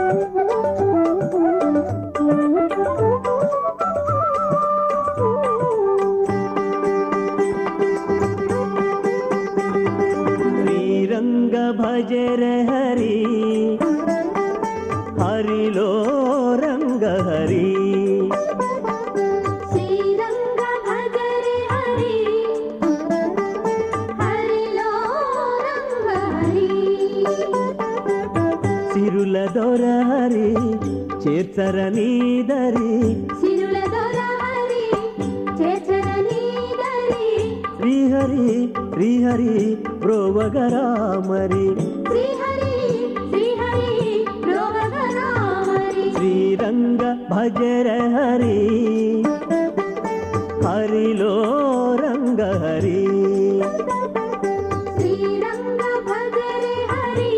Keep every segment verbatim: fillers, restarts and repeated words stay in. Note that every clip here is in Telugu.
శ్రీరంగ భజర హరి హరిలో రంగ హరి శ్రీరంగ భజరే హరి హరిలో రంగ హరి సిరుల దొర హరి చేర్చర నీదరి సిరుల దొర హరి చేర్చర నీదరి శ్రీహరి శ్రీహరి బ్రోవగరామరి శ్రీహరి శ్రీహరి బ్రోవగరామరి శ్రీరంగ భజర హరి హరిలో రంగ హరి శ్రీరంగ భజరే హరి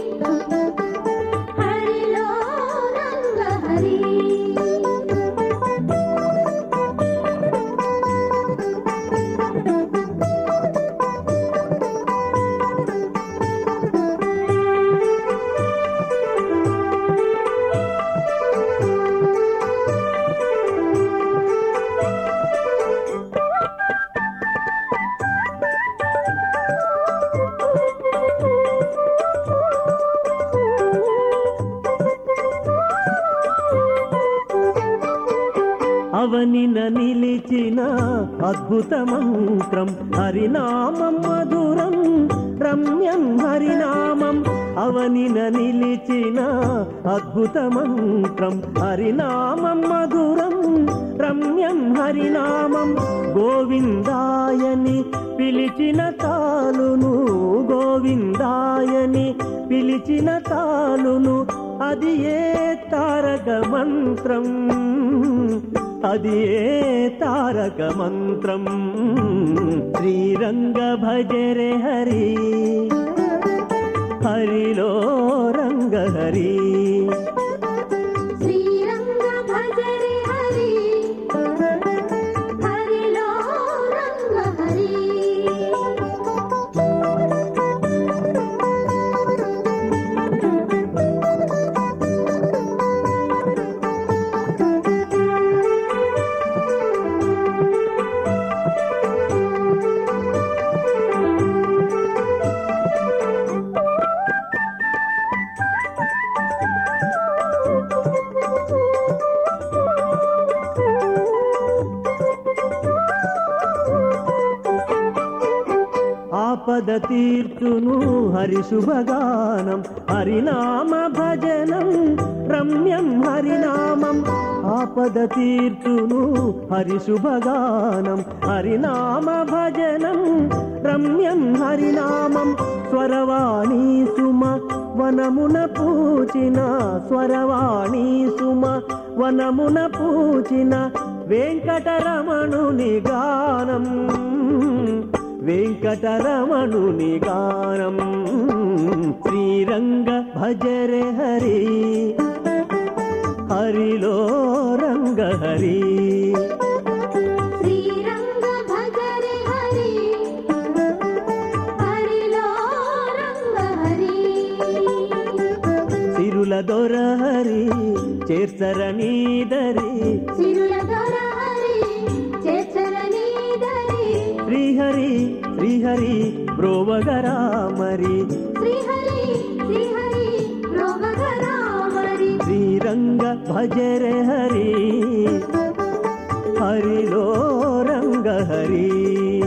హరిలో రంగ హరి అవనిన నిలిచిన అద్భుత మంత్రం హరినామం మధురం రమ్యం హరినామం అవనిన నిలిచిన అద్భుత మంత్రం హరినామం మధురం రమ్యం హరినామం గోవిందాయని పిలిచిన తాలును గోవిందాయని పిలిచిన తాలును అది ఏ తారక మంత్రం అది ఏ తారక మంత్రం శ్రీరంగ భజరే హరి హరిలో రంగ హరి శ్రీరంగ భజరే హరి హరిలో రంగ హరి ఆపద తీర్చును హరి శుభగానం హరినామ భజనం రమ్యం హరినామం ఆపద తీర్చును హరి శుభగానం హరినామ భజనం రమ్యం హరినామం స్వరవాణి సుమ వనమున పూచిన స్వరవాణి సుమ వనమున పూచిన వెంకటరమణుని గానం వెంకటరమణుని గానం శ్రీరంగ భజరే హరి హరిలో రంగ హరి శ్రీరంగ భజరే హరి హరిలో రంగ హరి సిరుల దొర హరి చేర్చర నీదరి సిరుల దొర హరి చేర్చర నీదరి శ్రీహరి శ్రీహరి బ్రోవగరామరి శ్రీహరి శ్రీహరి బ్రోవగరామరి శ్రీరంగ భజరే హరి హరిలో రంగ హరి